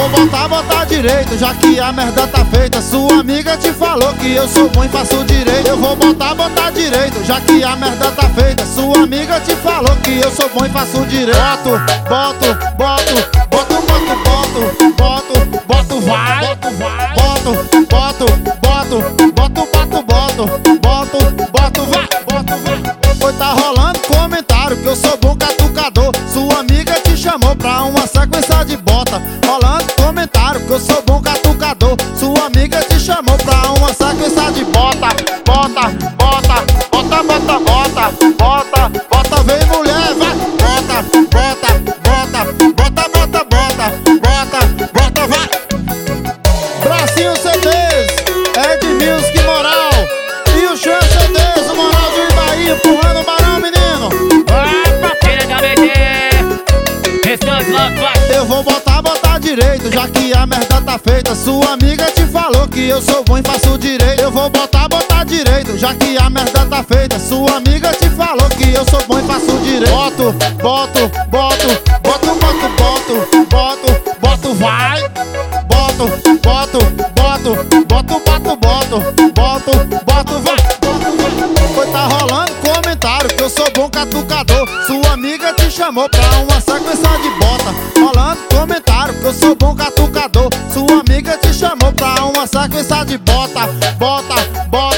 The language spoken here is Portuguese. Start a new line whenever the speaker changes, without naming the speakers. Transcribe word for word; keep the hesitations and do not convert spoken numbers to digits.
vou botar, botar direito, já que a merda tá feita. Sua amiga te falou que eu sou bom e faço direito. Eu vou botar, botar direito, já que a merda tá feita. Sua amiga te falou que eu sou bom e faço direito. Boto, boto, boto, boto, boto, boto, boto, boto, vai, boto, boto, boto, boto, boto, boto, boto, boto, vai, boto, vai. Pois tá rolando comentário que eu sou bom catucador. Sua amiga te chamou pra uma sequência de bota. Rolando comentário que eu sou bom catucador. Sua amiga te chamou pra uma sequência de bota. Bota, bota, bota, bota, bota, bota, bota, vem mulher, vai. Bota, bota, bota, bota, bota, bota, bota, bota, vai. Bracinho C Ds, Ed Music Moral e o Chan C Ds, o Moral de Bahia, empurrando o barão, menino. Eu vou botar, botar direito, já que a merda tá feita. Sua amiga te falou que eu sou bom e faço direito. Eu vou botar, botar direito, já que a merda tá feita. Sua amiga te falou que eu sou bom e faço direito. Boto, boto, boto, boto, boto, boto, boto, boto, vai. Boto, boto, boto, boto, boto, boto, boto, boto, vai. Pois tá rolando comentário que eu sou bom catucador. Sua amiga te chamou pra uma sequência de bota. Rolando comentário que eu sou bom catucador. Sua amiga te chamou pra uma sequência de bota. Bota, bota.